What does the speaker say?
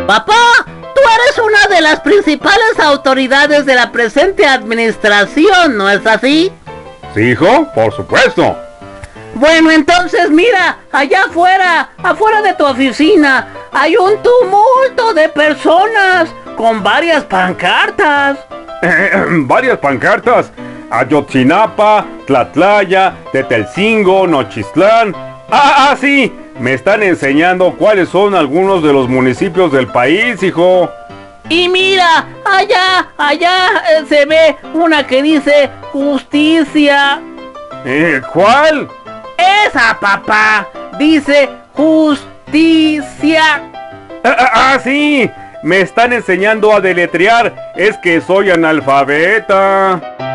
Papá, tú eres una de las principales autoridades de la presente administración, ¿no es así? Sí, hijo, por supuesto. Bueno, entonces mira, allá afuera de tu oficina, hay un tumulto de personas con varias pancartas. Varias pancartas. Ayotzinapa, Tlatlaya, Tetelcingo, Nochistlán. Sí, me están enseñando cuáles son algunos de los municipios del país, hijo. Y mira, allá se ve una que dice justicia. ¿Cuál? Esa, papá, dice justicia. Sí, me están enseñando a deletrear, es que soy analfabeta.